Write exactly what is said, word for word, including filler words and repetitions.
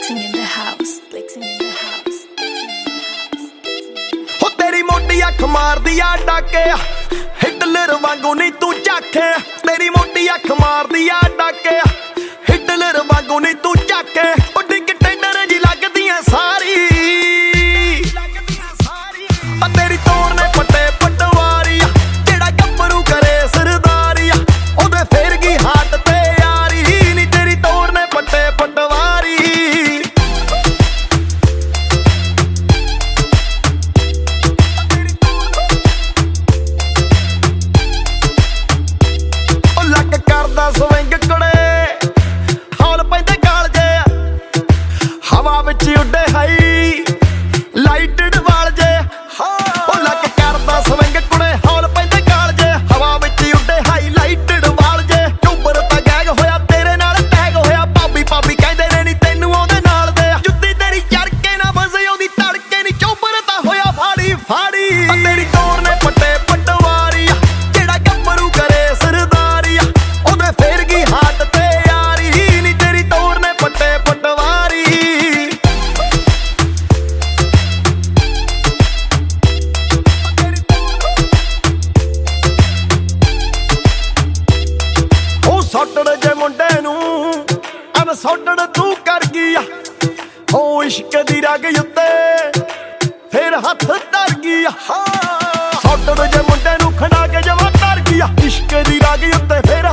Flexing in the house, flexing in the house, flexing in the house. हो तेरी मोटी अख मार दिया डाके हिटलर वांगू नहीं तू झाके तेरी मोटी अख मार दिया डाके हिटलर वांगू नहीं तू झाके ओ डिग टेंडर जी लगदी है सारी आ तेरी तोड़ ने पट्टे पटवारी जेड़ा गब्बरू करे सरदारी ओदे फेर गई हाथ ते यारी नी तेरी तोड़ ने पट्टे पटवारी ਸਵਿੰਗ ਕੁੜੇ ਹੌਲ ਪੈਂਦੇ ਗਾਲ ਜੇ ਹਵਾ ਵਿੱਚ ਉੱਡੇ ਹਾਈ ਲਾਈਟਡ ਵਾਲ ਜੇ ਉਹ ਲੱਕ ਕਰਦਾ ਸਵਿੰਗ ਕੁੜੇ ਹੌਲ ਪੈਂਦੇ ਗਾਲ ਜੇ ਹਵਾ ਵਿੱਚ ਉੱਡੇ ਹਾਈ ਲਾਈਟਡ ਵਾਲ ਜੇ ਟੂਬਰ ਤਾਂ ਗੈਗ ਹੋਇਆ ਤੇਰੇ ਨਾਲ ਟੈਗ ਹੋਇਆ ਪਾਬੀ ਪਾਬੀ ਕਹਿੰਦੇ ਨੇ ਨੀ ਤੈਨੂੰ ਉਹਦੇ ਨਾਲ ਦੇ ਜੁੱਤੀ ਤੇਰੀ ਚੜ ਕੇ ਨਾ ਵਸੇ ਉਹਦੀ ਤੜਕੇ ਨੀ ਚੌਬਰ ਤਾਂ ਹੋਇਆ ਫਾੜੀ ਫਾੜੀ ਤੇਰੀ ਤੋਰ ਨੇ ਪੱਟੇ ਪਟਵਾਰੀ ਜਿਹੜਾ ਗੱਭਰੂ ਕਰੇ ਸਰਦਾਰੀ ਉਹਦੇ ਫੇਰ ਗਈ ਹਾਟ ਤੇ ਯਾਰੀ ਨੀ ਤੇਰੀ ਤੋੜ ਨੇ ਪੱਟੇ ਪਟਵਾਰੀ ਉਹ ਸੌਟੜ ਜੇ ਮੁੰਡੇ ਨੂੰ ਅਨ ਸੌਟੜ ਤੂੰ ਕਰ ਗਿਆ ਉਹ ਇਸ਼ਕ ਦੀ ਰਗ ਉੱਤੇ ਫੇਰ ਹੱਥ ਧਰ ਗਿਆ ਸੌਟੜ ਜੇ ਮੁੰਡੇ ਨੂੰ ਖੜਾ ਕੇ ਜਵਾ ਕਰ ਗਿਆ ਇਸ਼ਕ ਦੀ ਰਗ ਉੱਤੇ ਫੇਰ